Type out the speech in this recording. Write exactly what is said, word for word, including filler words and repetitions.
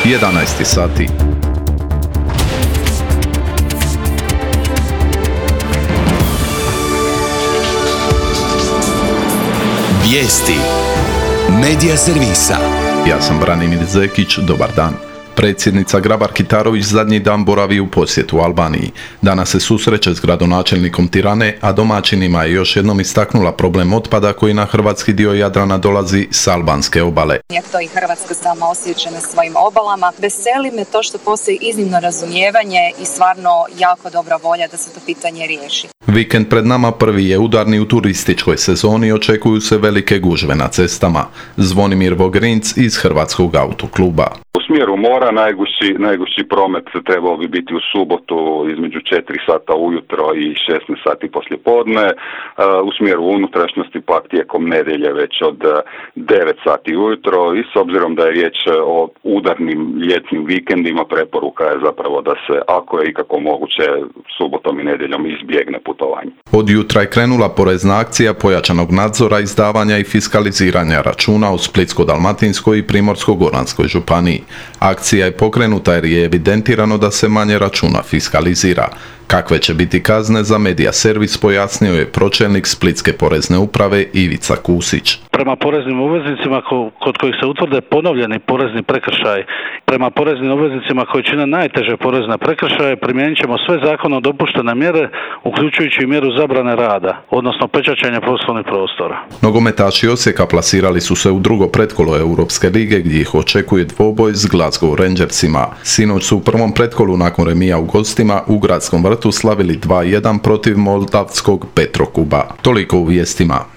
jedanaest sati. Vijesti Medija servisa. Ja sam Branimir Zekić, dobar dan. Predsjednica Grabar-Kitarović zadnji dan boravi u posjetu Albaniji. Danas se susreće s gradonačelnikom Tirane, a domaćinima je još jednom istaknula problem otpada koji na hrvatski dio Jadrana dolazi s albanske obale. To i Hrvatska sama osjeća na svojim obalama. Veseli me to što postoji iznimno razumijevanje i stvarno jako dobra volja da se to pitanje riješi. Vikend pred nama prvi je udarni u turističkoj sezoni, očekuju se velike gužve na cestama. Zvonimir Vogrinc iz Hrvatskog autokluba. U smjeru mora najgušći, najgušći promet trebao bi biti u subotu između četiri sata ujutro i šesnaest sati poslijepodne. U smjeru unutrašnjosti pak tijekom nedjelje već od devet sati ujutro i s obzirom da je riječ o udarnim ljetnim vikendima, preporuka je zapravo da se, ako je ikako moguće, subotom i nedjeljom izbjegne putovanje. Od jutra je krenula porezna akcija pojačanog nadzora, izdavanja i fiskaliziranja računa u Splitsko-dalmatinskoj i Primorsko-goranskoj županiji. Akcija je pokrenuta jer je evidentirano da se manje računa fiskalizira. Kakve će biti kazne za Medija servis, pojasnio je pročelnik Splitske porezne uprave Ivica Kusić. Prema poreznim obveznicima kod kojih se utvrde ponovljeni porezni prekršaj, prema poreznim obveznicima koji čine najteže porezne prekršaje, primijenit ćemo sve zakonom dopuštene mjere, uključujući i mjeru zabrane rada, odnosno pečaćenja poslovnih prostora. Nogometaši Osijeka plasirali su se u drugo pretkolo Europske lige gdje ih očekuje dvoboj s Glasgow Rangersima. Sinoć su u prvom pretkolu nakon remija u gostima u Gradskom vrtu slavili dva jedan protiv moldavskog Petrokuba. Toliko u vijestima.